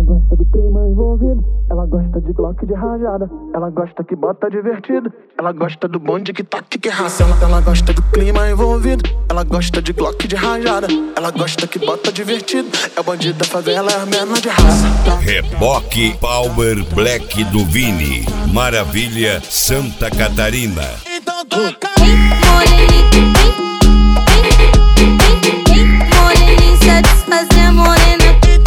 Ela gosta do clima envolvido, ela gosta de Glock de rajada, ela gosta que bota divertido, ela gosta do bonde que toque que raça. Ela gosta do clima envolvido, ela gosta de Glock de rajada, ela gosta que bota divertido, é o bandido da favela, é a menor de raça. Reboque Power Black do Vini, Maravilha, Santa Catarina. Então toca. Moreninha satisfazer morena.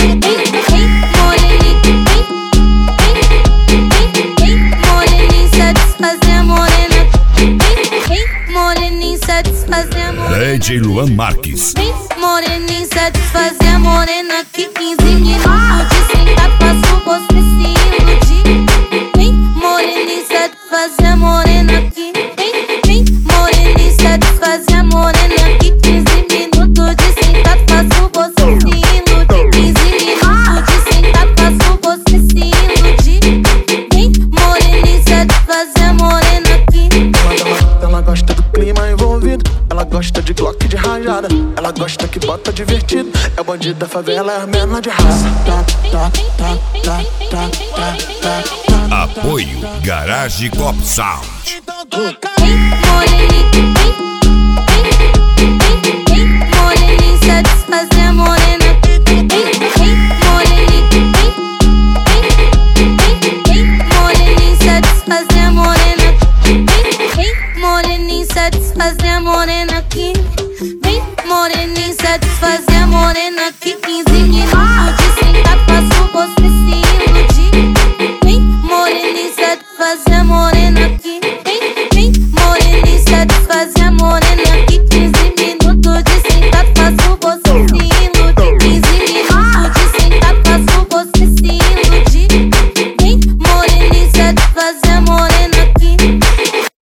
Moreninha satisfazer morena. Moreninha satisfazer morena. DJ Luan Marques. Moreninha satisfazer morena. Que 15 minutos de sentar passo você se iludir. Moreninha satisfazer morena. Moreninha satisfazer morena. Que 15 minutos de sentar passo você se iludir. 15 minutos de sentar passo você se iludir. Moreninha satisfazer morena. Ela gosta do clima envolvido, ela gosta de Glock de rajada, ela gosta que bota divertido, é o bandido da favela, é a menor de raça. Apoio Garage Cop Sound. Então toca. Moreninha satisfazer morena.